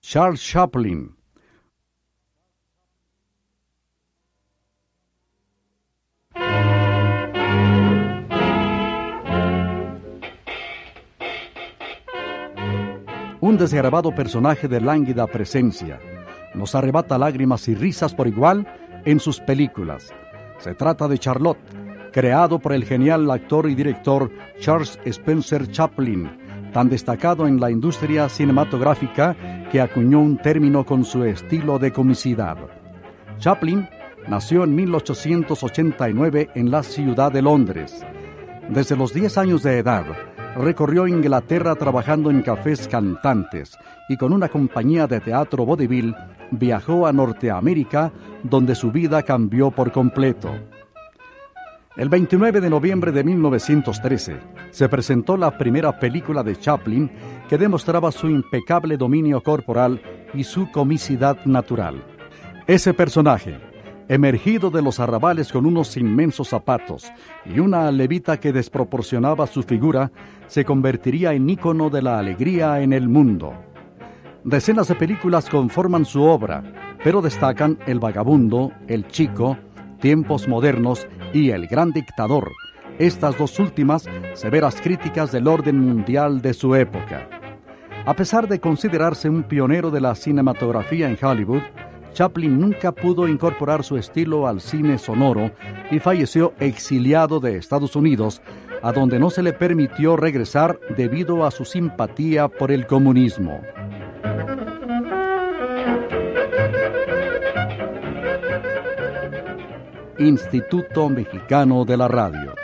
Charles Chaplin. Un desgarbado personaje de lánguida presencia. Nos arrebata lágrimas y risas por igual en sus películas. Se trata de Charlotte, creado por el genial actor y director Charles Spencer Chaplin, tan destacado en la industria cinematográfica que acuñó un término con su estilo de comicidad. Chaplin nació en 1889 en la ciudad de Londres. Desde los 10 años de edad, recorrió Inglaterra trabajando en cafés cantantes y con una compañía de teatro vodevil viajó a Norteamérica, donde su vida cambió por completo. El 29 de noviembre de 1913 se presentó la primera película de Chaplin que demostraba su impecable dominio corporal y su comicidad natural. Ese personaje, emergido de los arrabales con unos inmensos zapatos y una levita que desproporcionaba su figura, se convertiría en ícono de la alegría en el mundo. Decenas de películas conforman su obra, pero destacan El vagabundo, El chico, Tiempos modernos y El gran dictador, estas dos últimas severas críticas del orden mundial de su época. A pesar de considerarse un pionero de la cinematografía en Hollywood, Chaplin nunca pudo incorporar su estilo al cine sonoro y falleció exiliado de Estados Unidos, a donde no se le permitió regresar debido a su simpatía por el comunismo. Instituto Mexicano de la Radio.